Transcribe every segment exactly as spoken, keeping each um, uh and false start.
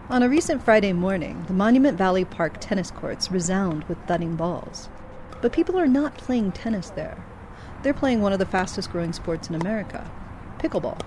On a recent Friday morning, the Monument Valley Park tennis courts resound with thudding balls. But people are not playing tennis there. They're playing one of the fastest-growing sports in America, pickleball.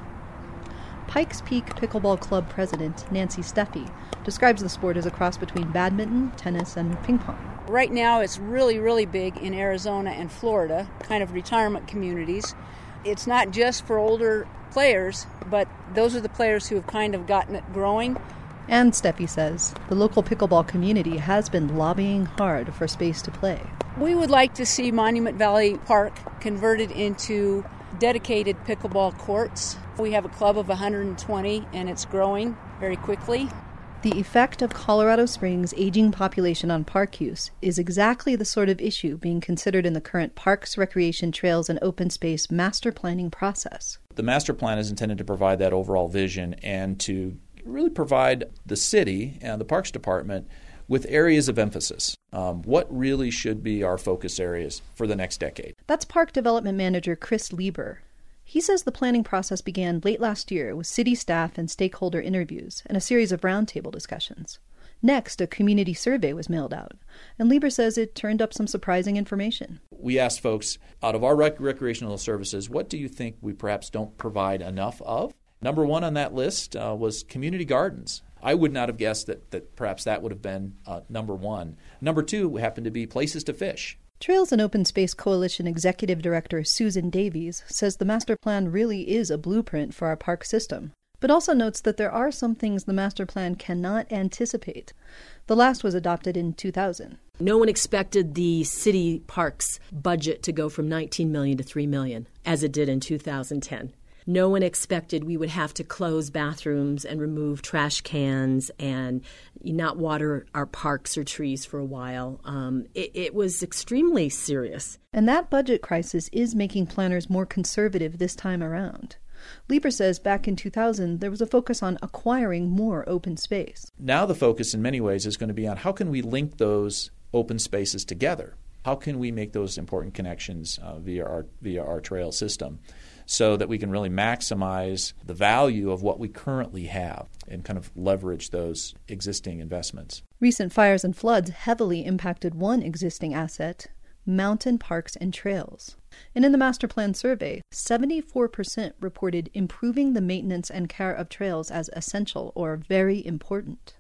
Pikes Peak Pickleball Club president Nancy Steffi describes the sport as a cross between badminton, tennis, and ping pong. Right now it's really, really big in Arizona and Florida, kind of retirement communities. It's not just for older players, but those are the players who have kind of gotten it growing. And Steffi says the local pickleball community has been lobbying hard for space to play. We would like to see Monument Valley Park converted into dedicated pickleball courts. We have a club of one hundred twenty, and it's growing very quickly. The effect of Colorado Springs' aging population on park use is exactly the sort of issue being considered in the current Parks, Recreation, Trails, and Open Space master planning process. The master plan is intended to provide that overall vision and to really provide the city and the Parks Department with areas of emphasis. Um, what really should be our focus areas for the next decade? That's Park Development Manager Chris Lieber. He says the planning process began late last year with city staff and stakeholder interviews and a series of roundtable discussions. Next, a community survey was mailed out, and Lieber says it turned up some surprising information. We asked folks, out of our rec- recreational services, what do you think we perhaps don't provide enough of? Number one on that list uh, was community gardens. I would not have guessed that, that perhaps that would have been uh, number one. Number two happened to be places to fish. Trails and Open Space Coalition Executive Director Susan Davies says the master plan really is a blueprint for our park system, but also notes that there are some things the master plan cannot anticipate. The last was adopted in two thousand. No one expected the city parks budget to go from nineteen million dollars to three million dollars, as it did in two thousand ten. No one expected we would have to close bathrooms and remove trash cans and not water our parks or trees for a while. Um, it, it was extremely serious. And that budget crisis is making planners more conservative this time around. Lieber says back in two thousand, there was a focus on acquiring more open space. Now the focus in many ways is going to be on how can we link those open spaces together? How can we make those important connections uh, via our via our trail system so that we can really maximize the value of what we currently have and kind of leverage those existing investments? Recent fires and floods heavily impacted one existing asset, mountain parks and trails. And in the master plan survey, seventy-four percent reported improving the maintenance and care of trails as essential or very important.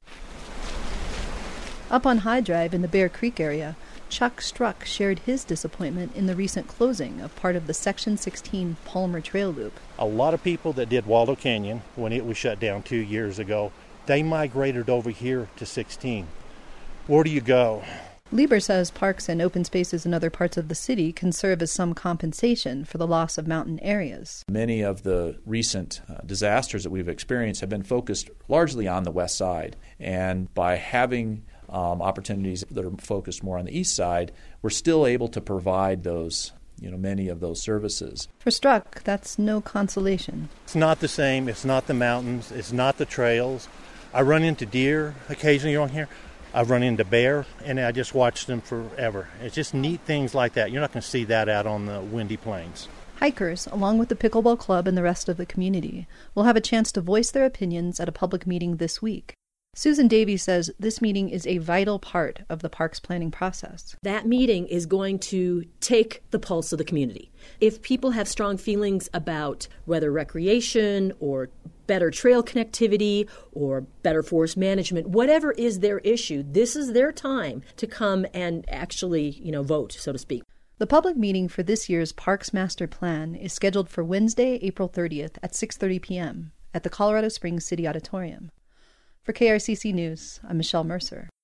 Up on High Drive in the Bear Creek area, Chuck Struck shared his disappointment in the recent closing of part of the Section sixteen Palmer Trail Loop. A lot of people that did Waldo Canyon when it was shut down two years ago, they migrated over here to sixteen. Where do you go? Lieber says parks and open spaces in other parts of the city can serve as some compensation for the loss of mountain areas. Many of the recent uh, disasters that we've experienced have been focused largely on the west side. And by having um, opportunities that are focused more on the east side, we're still able to provide those, you know, many of those services. For Struck, that's no consolation. It's not the same. It's not the mountains. It's not the trails. I run into deer occasionally on here. I've run into bear, and I just watched them forever. It's just neat things like that. You're not going to see that out on the windy plains. Hikers, along with the Pickleball Club and the rest of the community, will have a chance to voice their opinions at a public meeting this week. Susan Davies says this meeting is a vital part of the parks planning process. That meeting is going to take the pulse of the community. If people have strong feelings about whether recreation or better trail connectivity or better forest management, whatever is their issue, this is their time to come and actually, you know, vote, so to speak. The public meeting for this year's Parks Master Plan is scheduled for Wednesday, April thirtieth at six thirty p.m. at the Colorado Springs City Auditorium. For K R C C News, I'm Michelle Mercer.